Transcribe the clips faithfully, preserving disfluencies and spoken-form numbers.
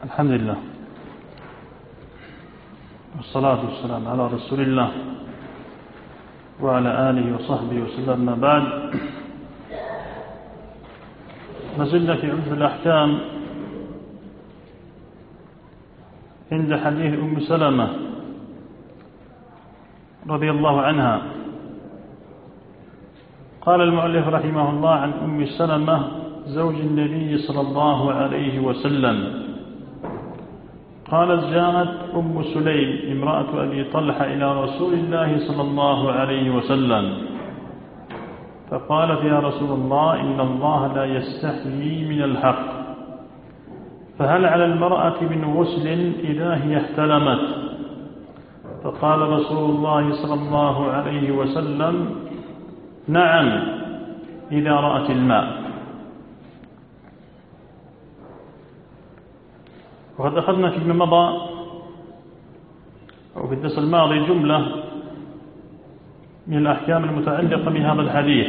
الحمد لله والصلاة والسلام على رسول الله وعلى آله وصحبه وسلم. ما بعد، نزلنا في عمدة الأحكام عند حديث أم سلمة رضي الله عنها. قال المؤلف رحمه الله عن أم سلمة زوج النبي صلى الله عليه وسلم قالت: جاءت أم سليم امرأة أبي طلحة إلى رسول الله صلى الله عليه وسلم فقالت: يا رسول الله، إن الله لا يستحيي من الحق، فهل على المرأة من غسل إذا هي احتلمت؟ فقال رسول الله صلى الله عليه وسلم: نعم، إذا رأت الماء. وقد أخذنا فيما مضى أو في الدرس الماضي جملة من الأحكام المتعلقة بهذا الحديث،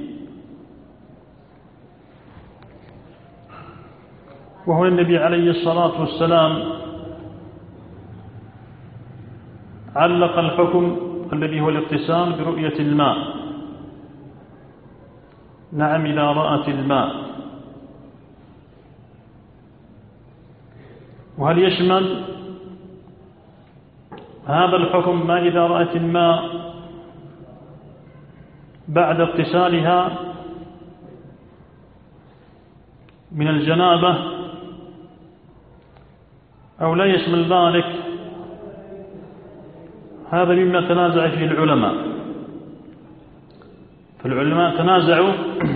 وهو النبي عليه الصلاة والسلام علق الحكم الذي هو الاغتسال برؤية الماء. نعم، إذا رأت الماء. وهل يشمل هذا الحكم ما إذا رأت الماء بعد اغتسالها من الجنابة أو لا يشمل ذلك؟ هذا مما تنازع فيه العلماء. فالعلماء تنازعوا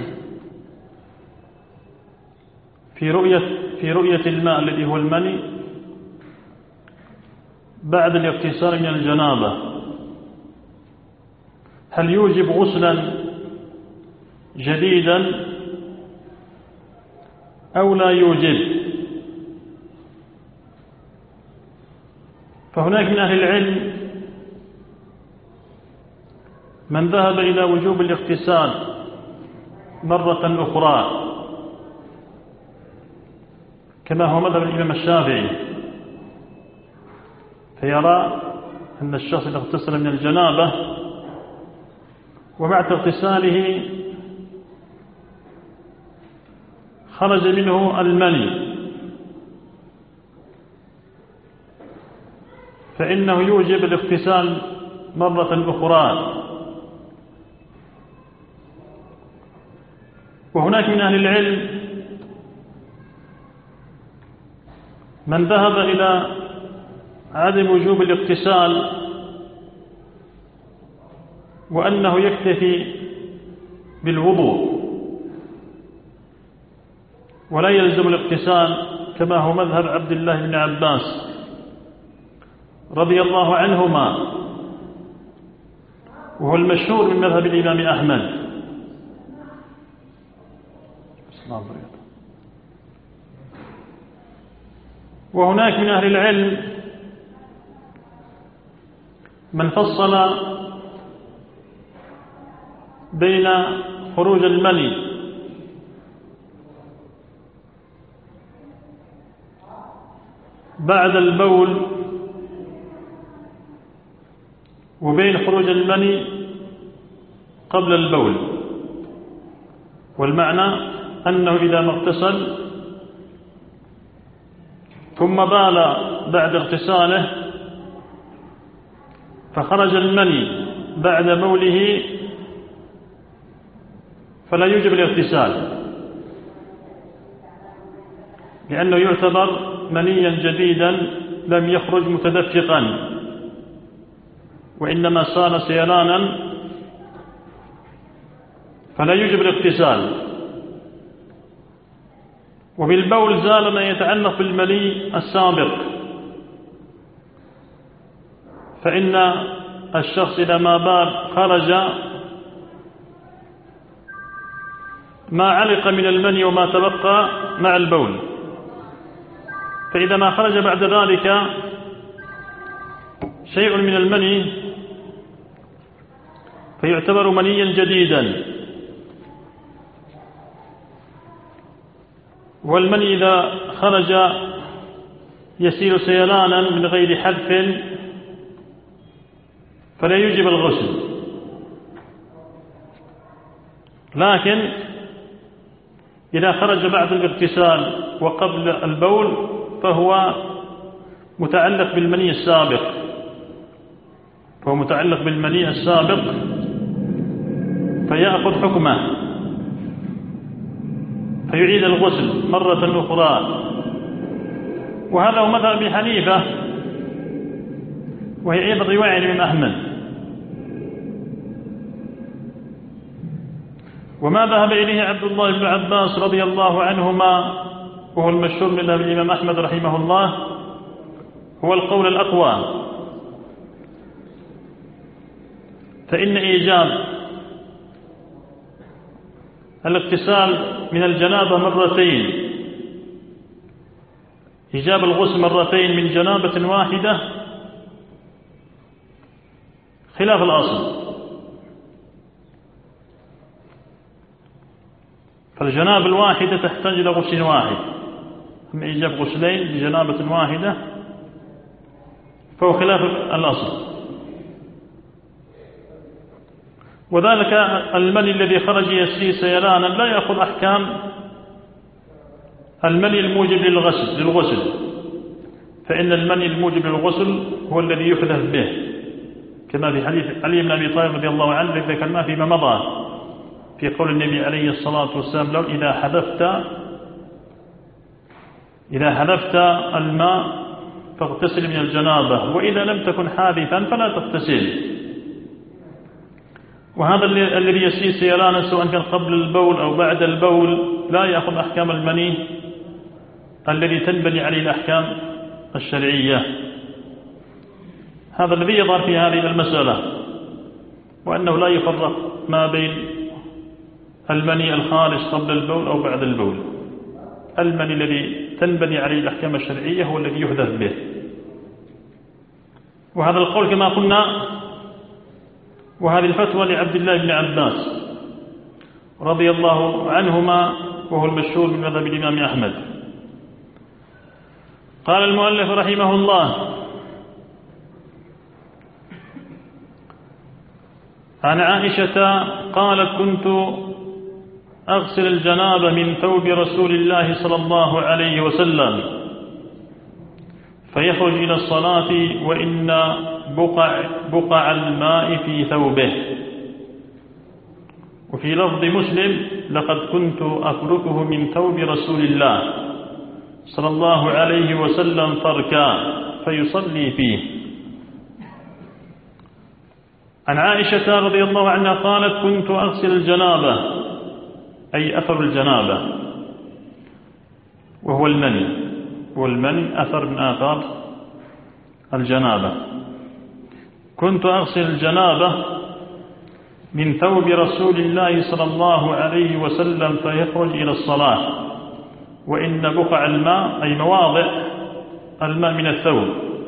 في رؤية في رؤية الماء الذي هو المني بعد الاغتسال من الجنابة، هل يوجب غسلا جديدا أو لا يوجب؟ فهناك من أهل العلم من ذهب إلى وجوب الاغتسال مرة أخرى، كما هو مذهب الإمام الشافعي، فيرى أن الشخص إذا اغتسل من الجنابة ومع اغتساله خرج منه المني فإنه يوجب الاغتسال مرة أخرى. وهناك من أهل العلم من ذهب إلى عدم وجوب الاغتسال وأنه يكتفي بالوضوء ولا يلزم الاغتسال، كما هو مذهب عبد الله بن عباس رضي الله عنهما، وهو المشهور من مذهب الإمام أحمد. وهناك من أهل العلم من فصل بين خروج المني بعد البول وبين خروج المني قبل البول. والمعنى أنه إذا ما اغتسل ثم بال بعد اغتساله فخرج المني بعد بوله فلا يوجب الاغتسال، لأنه يعتبر منيا جديدا لم يخرج متدفقا وإنما سال سيلانا، فلا يوجب الاغتسال. وبالبول زال ما يتعلق بالمني السابق، فإن الشخص إذا ما بال خرج ما علق من المني وما تبقى مع البول، فإذا ما خرج بعد ذلك شيء من المني فيعتبر منيا جديدا. والمني إذا خرج يسيل سيلانا من غير حذف فلا يجب الغسل، لكن إذا خرج بعد الاغتسال وقبل البول فهو متعلق بالمني السابق فهو متعلق بالمني السابق فيأخذ حكمه فيعيد الغسل مرة أخرى. وهذا هو مذهب أبي حنيفة، وهي أيضا رواية عن الإمام أحمد. وما ذهب إليه عبد الله بن عباس رضي الله عنهما وهو المشهور من الإمام أحمد رحمه الله هو القول الأقوى، فإن إيجاب الاغتسال من الجنابة مرتين إيجاب الغسل مرتين من جنابة واحدة خلاف الأصل. فالجنابة الواحدة تحتاج إلى غسل واحد، أما إيجاب غسلين لجنابة واحدة فهو خلاف الأصل. وذلك المني الذي خرج يسيل سيلانا لا يأخذ أحكام المني الموجب للغسل للغسل فإن المني الموجب للغسل هو الذي يحدث به، كما في حديث علي بن أبي طالب رضي الله عنه الذي ذكرناه فيما مضى في قول النبي عليه الصلاة والسلام: لو إذا حذفت إذا حذفت الماء فاغتسل من الجنابة، وإذا لم تكن حادثا فلا تغتسل. وهذا الذي يسيل سيلانا سواء كان قبل البول أو بعد البول لا يأخذ أحكام المني الذي تنبني عليه الأحكام الشرعية. هذا الذي يظهر في هذه المسألة، وأنه لا يفرق ما بين المني الخارج قبل البول أو بعد البول. المني الذي تنبني عليه الأحكام الشرعية هو الذي يحدث به. وهذا القول كما قلنا، وهذه الفتوى لعبد الله بن عباس رضي الله عنهما وهو المشهور من مذهب الإمام أحمد. قال المؤلف رحمه الله: عن عائشة قالت: كنت أغسل الجنابة من ثوب رسول الله صلى الله عليه وسلم فيخرج إلى الصلاة وإن بقع, بقع الماء في ثوبه. وفي لفظ مسلم: لقد كنت أفركه من ثوب رسول الله صلى الله عليه وسلم فركا فيصلي فيه. عن عائشة رضي الله عنها قالت: كنت أغسل الجنابة، أي أثر الجنابة وهو المني، والمني أثر من آثار الجنابة. كنت أغسل الجنابة من ثوب رسول الله صلى الله عليه وسلم فيخرج إلى الصلاة وإن بقع الماء أي مواضع الماء من الثوب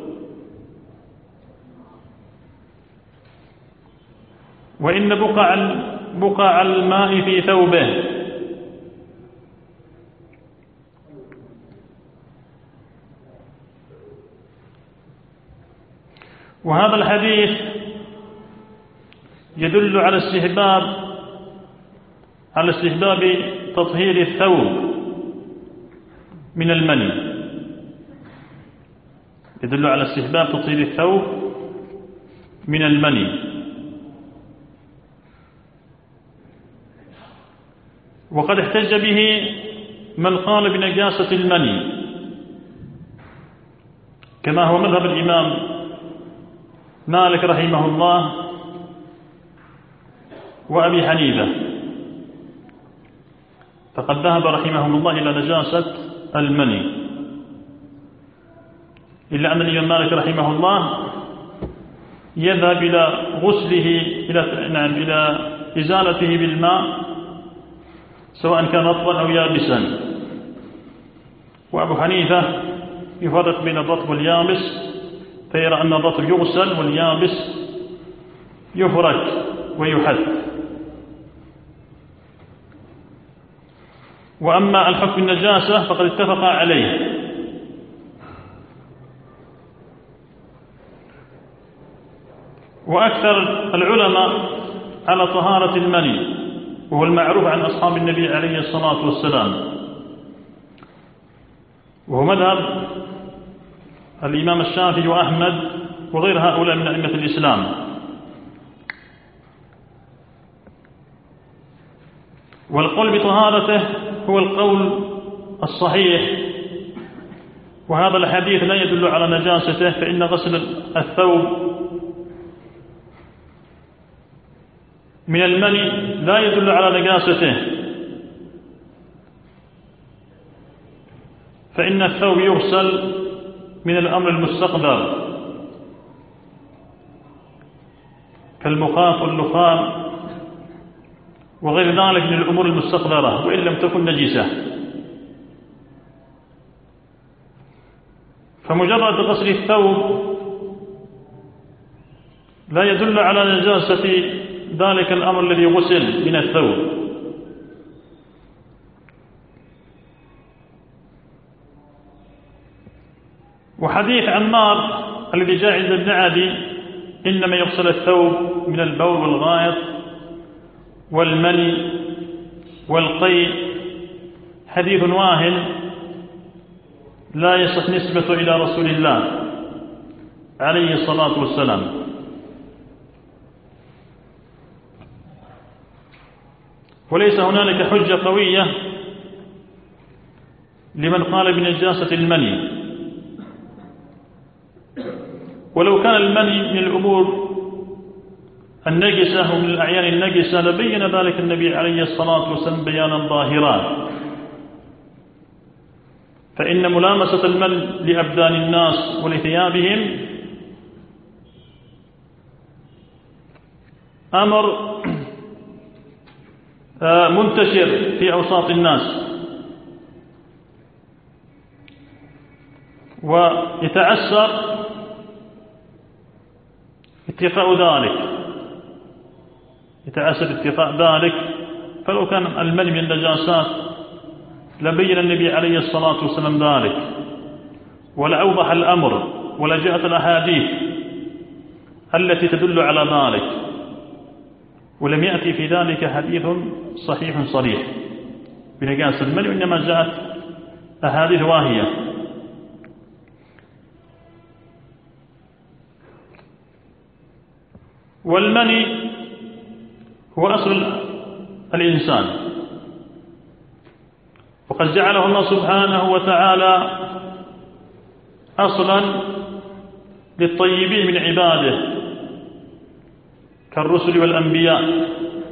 وإن بقع بقع الماء في ثوبه. وهذا الحديث يدل على استحباب على استحباب تطهير الثوب من المني، يدل على استحباب تطهير الثوب من المني. وقد احتج به من قال بنجاسة المني كما هو مذهب الإمام مالك رحمه الله وأبي حنيفة، فقد ذهب رحمهم الله إلى نجاسة المني، إلا أن الإمام مالك رحمه الله يذهب إلى غسله إلى نعم إلى إزالته بالماء سواء كان رطبا أو يابسا. وأبو حنيفة يفرق بين الرطب واليابس، فيرى أن الرطب يغسل واليابس يفرك ويحث. وأما الحكم النجاسة فقد اتفق عليه، وأكثر العلماء على طهارة المني، وهو المعروف عن أصحاب النبي عليه الصلاة والسلام، وهو مذهب الإمام الشافعي وأحمد وغير هؤلاء من أئمة الإسلام. والقول بطهارته هو القول الصحيح، وهذا الحديث لا يدل على نجاسته، فإن غسل الثوب من المني لا يدل على نجاسته، فإن الثوب يغسل من الأمر المستقدر كالمخاط واللخام وغير ذلك من الأمور المستقدرة وإن لم تكن نجسة. فمجرد غسل الثوب لا يدل على نجاسة ذلك الأمر الذي غسل من الثوب. وحديث عمار الذي جاء عند ابن عدي إنما يغسل الثوب من البول والغائط والمني والقيء حديث واهن لا يصح نسبته إلى رسول الله عليه الصلاة والسلام. وليس هنالك حجة قوية لمن قال بنجاسة المني، ولو كان المني من الأمور النجسة ومن الأعيان النجسة لبين ذلك النبي عليه الصلاة والسلام بيانا ظاهرا، فإن ملامسة المني لأبدان الناس ولثيابهم أمر منتشر في أوساط الناس، ويتعسر اتقاء ذلك يتعسر اتقاء ذلك فلو كان المني من النجاسات لبين النبي عليه الصلاة والسلام ذلك ولأوضح الأمر ولجاءت الأحاديث التي تدل على ذلك، ولم يأتي في ذلك حديث صحيح صريح بنجاسة المني، وإنما جاءت أحاديث واهية. والمني هو أصل الإنسان، وقد جعله الله سبحانه وتعالى أصلا للطيبين من عباده كالرسل والأنبياء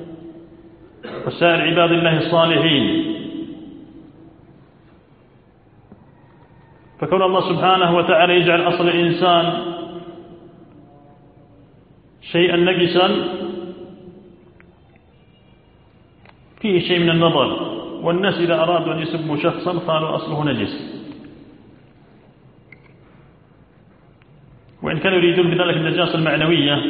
وسائر عباد الله الصالحين. فكون الله سبحانه وتعالى يجعل أصل الإنسان شيئا نجسا فيه شيء من النظر، والناس إذا أرادوا أن يسبوا شخصا قالوا أصله نجس، وإن كانوا يريدون بذلك النجاسة المعنوية،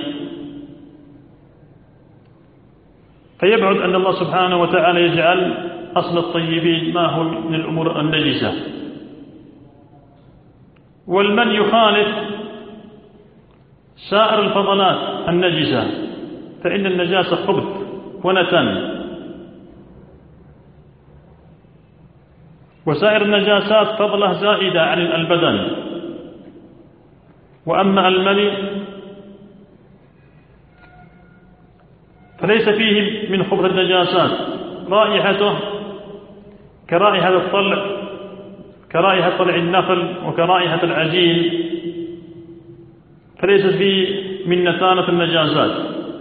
فيبعد أن الله سبحانه وتعالى يجعل أصل الطيبين ما هو من الأمور النجسة. والمن يخالف سائر الفضلات النجسة، فإن النجاسة خبث ونتن، وسائر النجاسات فضلة زائدة عن البدن. وأما المني فليس فيه من خبث النجاسات، رائحته كرائحة الطلع كرائحة طلع النخل وكرائحة العجين، فليس فيه من نتانة النجاسات.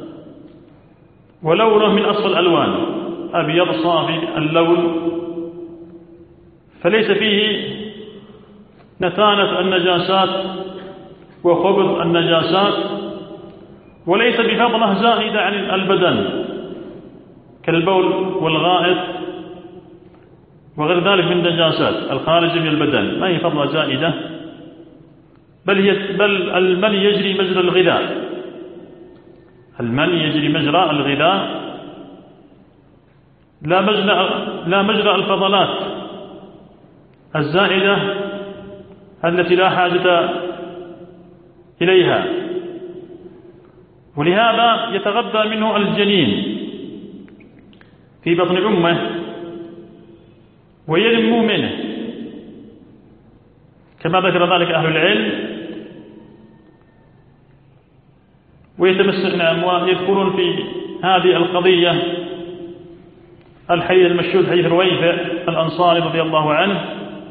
ولونه من أصفى الألوان أبيض صافي اللون، فليس فيه نتانة النجاسات وخبث النجاسات، وليس بفضلة زائدة عن البدن كالبول والغائط وغير ذلك من النجاسات الخارجة من البدن، ما هي فضلة زائدة، بل, هي بل المني يجري مجرى الغذاء المني يجري مجرى الغذاء لا مجرى, لا مجرى الفضلات الزائدة التي لا حاجة إليها. ولهذا يتغذى منه الجنين في بطن أمه وينمو منه، كما ذكر ذلك أهل العلم. ويتمسكنا ويذكرون في هذه القضية الحديث المشهور حديث رويفع الأنصاري رضي الله عنه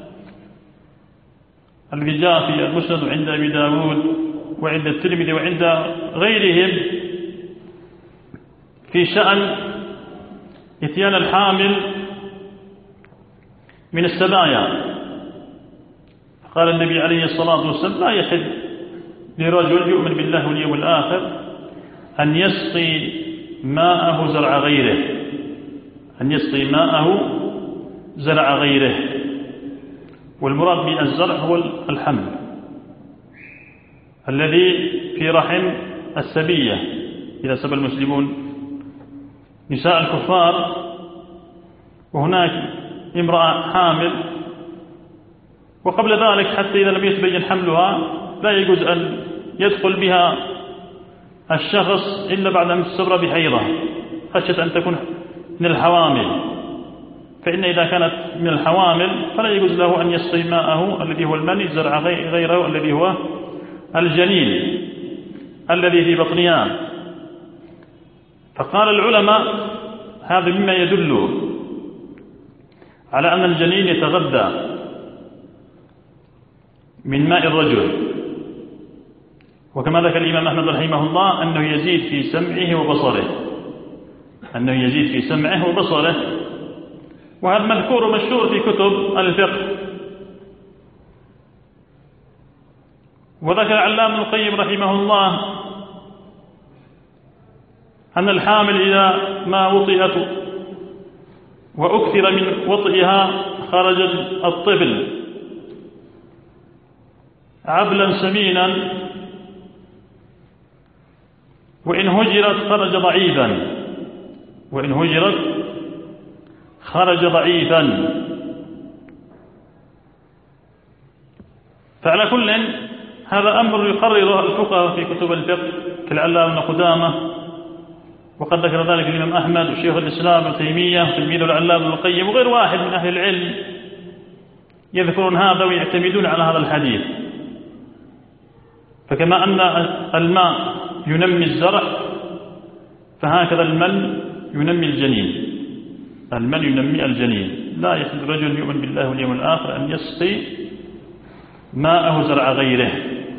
الذي جاء في المسند عند أبي داود وعند الترمذي وعند غيرهم في شأن إتيان الحامل من السبايا. قال النبي عليه الصلاة والسلام: لا يحل لرجل يؤمن بالله واليوم الآخر أن يسقي ماءه زرع غيره أن يسقي ماءه زرع غيره والمراد بالزرع هو الحمل الذي في رحم السبية. إذا سبى المسلمون نساء الكفار وهناك امرأة حامل، وقبل ذلك حتى إذا لم يتبين حملها لا يجوز أن يدخل بها الشخص إلا بعد أن تستبرأ بحيضة خشية أن تكون من الحوامل، فإن إذا كانت من الحوامل فلا يجوز له أن يسقي ماءه الذي هو المني زرع غيره الذي هو الجنين الذي في بطنها. فقال العلماء: هذا مما يدل على أن الجنين يتغذى من ماء الرجل، وكما ذكر الإمام أحمد رحمه الله أنه يزيد في سمعه وبصره أنه يزيد في سمعه وبصره وهذا مذكور ومشهور في كتب الفقه. وذكر علامة ابن القيم رحمه الله أن الحامل إذا ما وطئت وأكثر من وطئها خرج الطفل عبلا سمينا، وإن هجرت خرج ضعيفا وإن هجرت خرج ضعيفا. فعلى كل هذا أمر يقرره الفقهاء في كتب الفقه كالعلامة ابن قدامة، وقد ذكر ذلك الإمام أحمد وشيخ الإسلام ابن تيمية تلميذ العلامة ابن القيم وغير واحد من أهل العلم يذكرون هذا ويعتمدون على هذا الحديث. فكما أن الماء ينمي الزرع فهكذا المن ينمي الجنين المن ينمي الجنين. لا يحل رجل يؤمن بالله واليوم الآخر أن يسقي ماءه زرع غيره.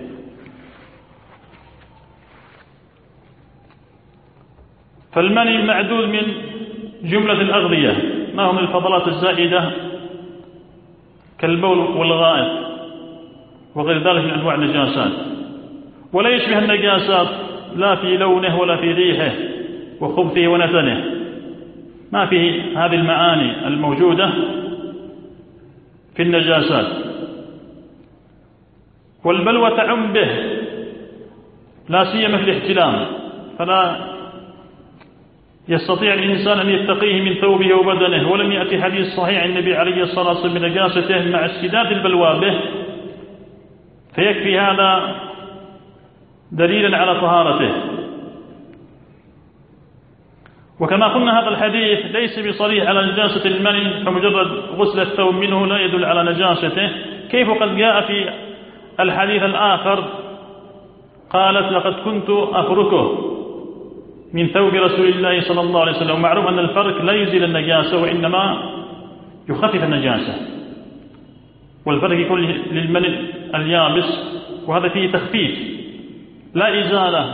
فالمني معدود من جملة الأغذية، ما هو من الفضلات الزائدة كالبول والغائط وغير ذلك من أنواع النجاسات، ولا يشبه النجاسات لا في لونه ولا في ريحه وخبثه ونتنه، ما فيه هذه المعاني الموجودة في النجاسات. والبلوى تعم به لا سيما في الاحتلام، فلا يستطيع الإنسان أن يتقيه من ثوبه وبدنه. ولم يأتي حديث صحيح عن النبي عليه الصلاة والسلام بنجاسته مع اشتداد البلوى به، فيكفي هذا دليلا على طهارته. وكما قلنا هذا الحديث ليس بصريح على نجاسة المني، فمجرد غسل الثوب منه لا يدل على نجاسته، كيف قد جاء في الحديث الآخر قالت: لقد كنت أفركه من ثوب رسول الله صلى الله عليه وسلم. ومعروف أن الفرك لا يزيل النجاسة وإنما يخفف النجاسة، والفرك يكون للمني اليابس وهذا فيه تخفيف لا إزالة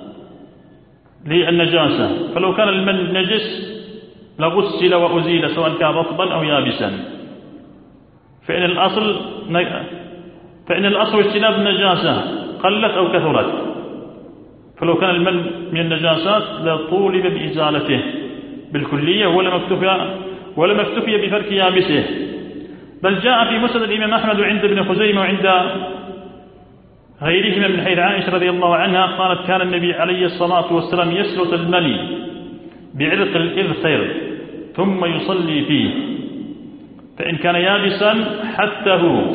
للنجاسة. فلو كان المن نجس لغسل وأزيل سواء كان رطبا أو يابسا، فإن الأصل فإن الأصل اجتناب النجاسة قلت أو كثرت. فلو كان المن من النجاسات لطولب بإزالته بالكلية ولم اكتفي ولم اكتفي بفرك يابسه. بل جاء في مسند الإمام أحمد وعند ابن خزيمة وعند غيرهما من حيث عائشة رضي الله عنها قالت: كان النبي عليه الصلاة والسلام يسلط المني بعرق الإذخر ثم يصلي فيه، فإن كان يابسا حته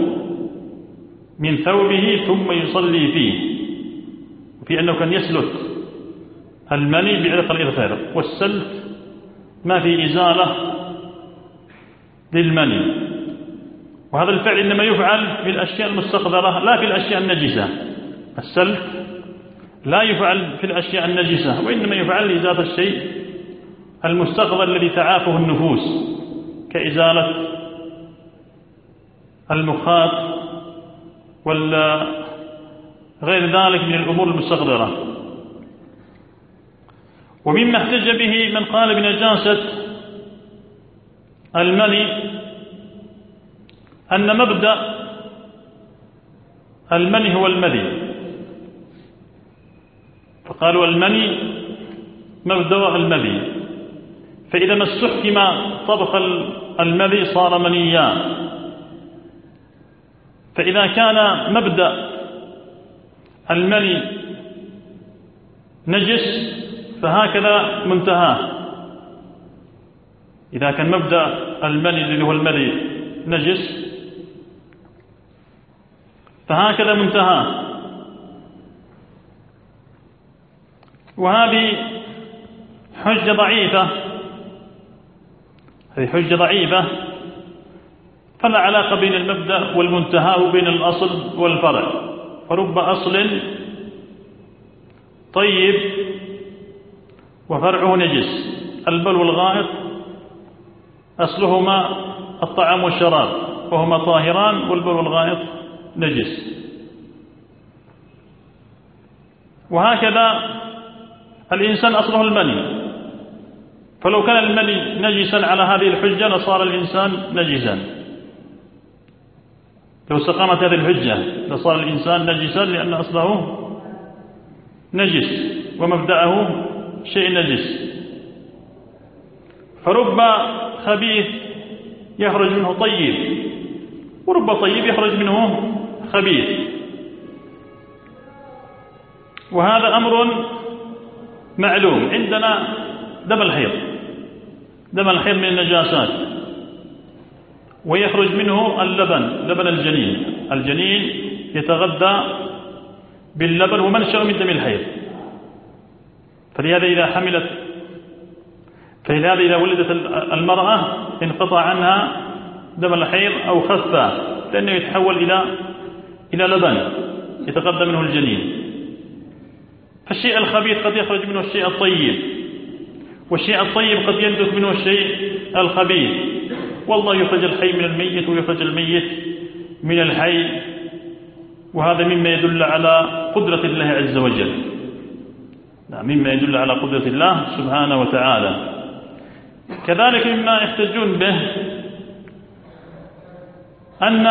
من ثوبه ثم يصلي فيه. وفي أنه كان يسلط المني بعرق الإظفار، والسلت ما في إزالة للمني. وهذا الفعل إنما يفعل في الأشياء المستقذرة لا في الأشياء النجسة. السلت لا يفعل في الأشياء النجسة، وإنما يفعل لإزالة الشيء المستقذر الذي تعافه النفوس، كإزالة المخاط ولا غير ذلك من الأمور المستقذرة. ومما احتج به من قال بنجاسة المني أن مبدأ المني هو المذي، فقالوا المني مبدأ المذي، فإذا ما استحكم طبخ المذي صار منيا. فإذا كان مبدأ المني نجس فهكذا منتهاه. إذا كان مبدأ المني اللي هو المذي نجس فهكذا منتهاه. وهذه حجة ضعيفة، هذه حجة ضعيفة، فلا علاقة بين المبدأ والمنتهى وبين الأصل والفرع. فرب أصل طيب وفرعه نجس. البول والغائط أصلهما الطعام والشراب وهما طاهران، والبول والغائط نجس. وهكذا الإنسان أصله المني، فلو كان المني نجسا على هذه الحجة لصار الإنسان نجسا. لو استقامت هذه الحجة لصار الإنسان نجسا، لأن أصله نجس ومبدأه شيء نجس. فرب خبيث يخرج منه طيب، ورب طيب يخرج منه خبيث. وهذا أمر معلوم. عندنا دم الحيض، دم الحيض من النجاسات، ويخرج منه اللبن، لبن الجنين. الجنين يتغذى باللبن ومنشأ من دم الحيض. فلهذا إذا حملت فلهذا إذا ولدت المرأة انقطع عنها دم الحيض أو خف، لأنه يتحول إلى إلى لبن يتغذى منه الجنين. فالشيء الخبيث قد يخرج منه الشيء الطيب، والشيء الطيب قد ينبت منه الشيء الخبيث. والله يخرج الحي من الميت ويخرج الميت من الحي، وهذا مما يدل على قدرة الله عز وجل، مما يدل على قدرة الله سبحانه وتعالى. كذلك مما يحتجون به أن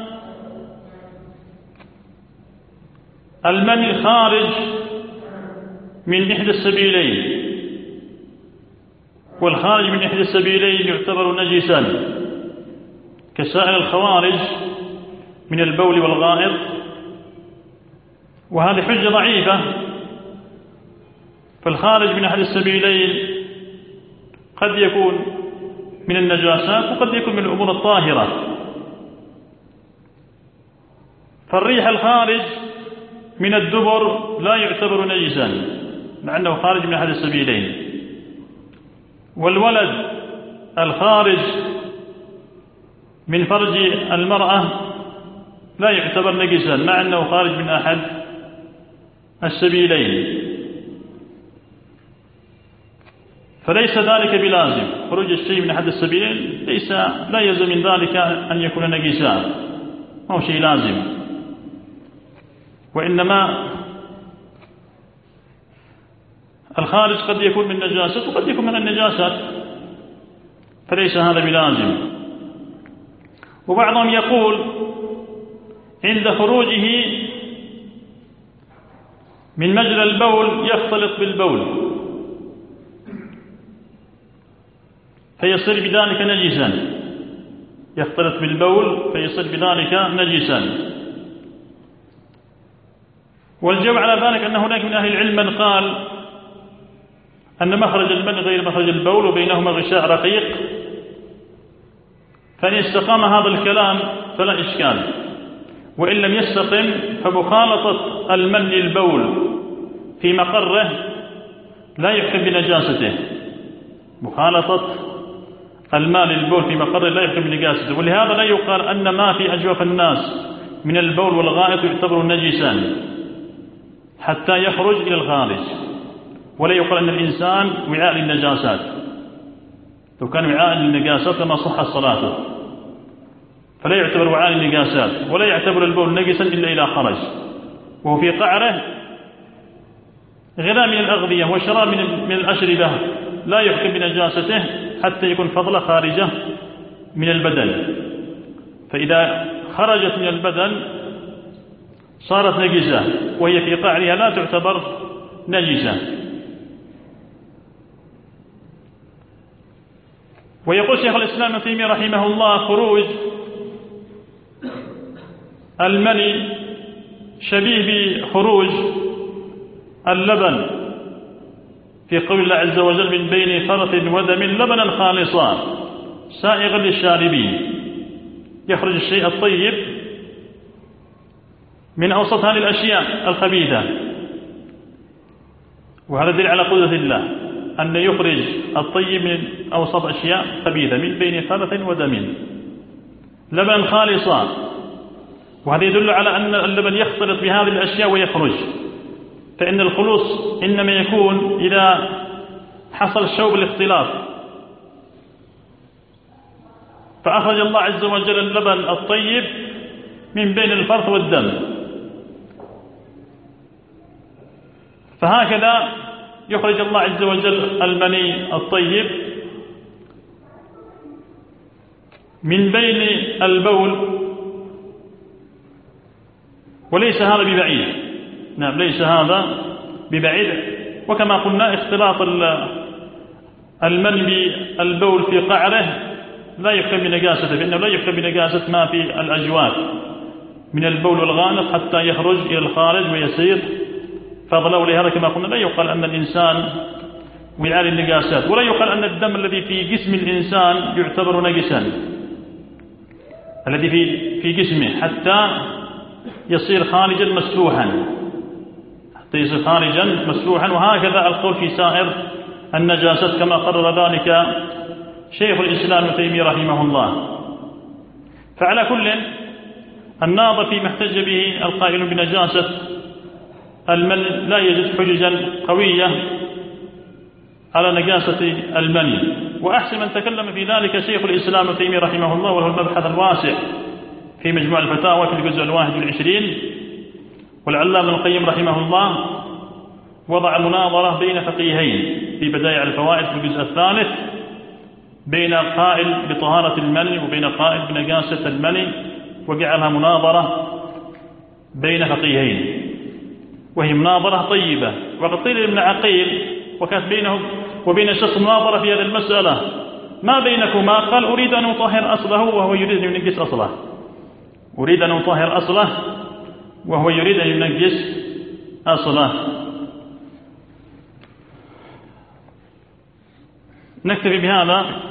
المني خارج من إحدى السبيلين، والخارج من إحدى السبيلين يعتبر نجسا كسائر الخوارج من البول والغائط. وهذه حجة ضعيفة. فالخارج من أحد السبيلين قد يكون من النجاسات وقد يكون من الأمور الطاهرة. فالريح الخارج من الدبر لا يعتبر نجسا مع أنه خارج من أحد السبيلين، والولد الخارج من فرج المرأة لا يعتبر نجسا مع أنه خارج من أحد السبيلين. فليس ذلك بلازم. خروج الشيء من أحد السبيلين ليس لا يلزم من ذلك أن يكون نجسا، ما هو شيء لازم، وإنما الخارج قد يكون من نجاسة وقد يكون من النجاسات، فليس هذا بلازم. وبعضهم يقول عند خروجه من مجرى البول يختلط بالبول فيصير بذلك نجسا، يختلط بالبول فيصير بذلك نجسا. والجواب على ذلك أن هناك من أهل العلم من قال أن مخرج المني غير مخرج البول وبينهما غشاء رقيق، فإن استقام هذا الكلام فلا إشكال، وإن لم يستقم فمخالطة المني البول في مقره لا يحكم بنجاسته، مخالطة الماء للبول في مقر لا يحكم بنجاسته، ولهذا لا يقال أن ما في أجوف الناس من البول والغائط يعتبر نجسا حتى يخرج إلى الخارج، ولا يقال أن الإنسان وعاء للنجاسات، لو كان وعاء للنجاسات لما صحت صلاته، فلا يعتبر وعاء للنجاسات، ولا يعتبر البول نجسا إلا إذا خرج، وهو في قعره غذاء من الأغذية وشراب من الأشربة لا يحكم بنجاسته حتى يكون فضله خارجة من البدن، فإذا خرجت من البدن صارت نجسة، وهي في قعرها لا تعتبر نجسة. ويقول شيخ الإسلام ابن تيمية رحمه الله: خروج المني شبيه بخروج اللبن في قول الله عز وجل: من بين فرث ودم لبنا خالصا سائغا للشاربين. يخرج الشيء الطيب من أوسط هذه الأشياء الخبيثة، وهذا دليل على قدرة الله أن يخرج الطيب من أوسط أشياء خبيثة من بين فرث ودم لبنا خالصا، وهذا يدل على أن اللبن يختلط بهذه الأشياء ويخرج، فإن الخلوص إنما يكون إذا حصل شوب الاختلاط، فأخرج الله عز وجل اللبن الطيب من بين الفرث والدم. فهكذا يخرج الله عز وجل المني الطيب من بين البول، وليس هذا ببعيد، نعم ليس هذا ببعيد. وكما قلنا اختلاط المني بالبول في قعره لا يحكم بنجاسته، فإنه لا يحكم بنجاسة ما في الأجواف من البول والغائط حتى يخرج إلى الخارج ويسير فضلا. ولهذا كما قلنا لا يقال أن الإنسان وعاء للنجاسات، ولا يقال أن الدم الذي في جسم الإنسان يعتبر نجسا الذي في في جسمه حتى يصير خارجا مسفوحا، حتى يصير خارجا مسفوحا. وهكذا القول في سائر النجاسات كما قرر ذلك شيخ الإسلام ابن تيمية رحمه الله. فعلى كل الناظر فيما احتج به القائل بنجاسة المني لا يجد حججا قوية على نجاسة المني. وأحسن من تكلم في ذلك شيخ الإسلام ابن تيمية رحمه الله، وله المبحث الواسع في مجموع الفتاوى في الجزء الواحد والعشرين. والعلامة ابن القيم رحمه الله وضع مناظرة بين فقيهين في بدائع الفوائد في الجزء الثالث، بين قائل بطهارة المني وبين قائل بنجاسة المني، وجعلها مناظرة بين فقيهين، وهي مناظرة طيبة. وقد قيل ابن عقيل وكانت بينه وبين شخص مناظرة في هذه المسألة: ما بينكما؟ قال: أريد أن أطهر أصله وهو يريد أن ينجس أصله. أريد أن أطهر أصله وهو يريد أن ينجس أصله. نكتفي بهذا.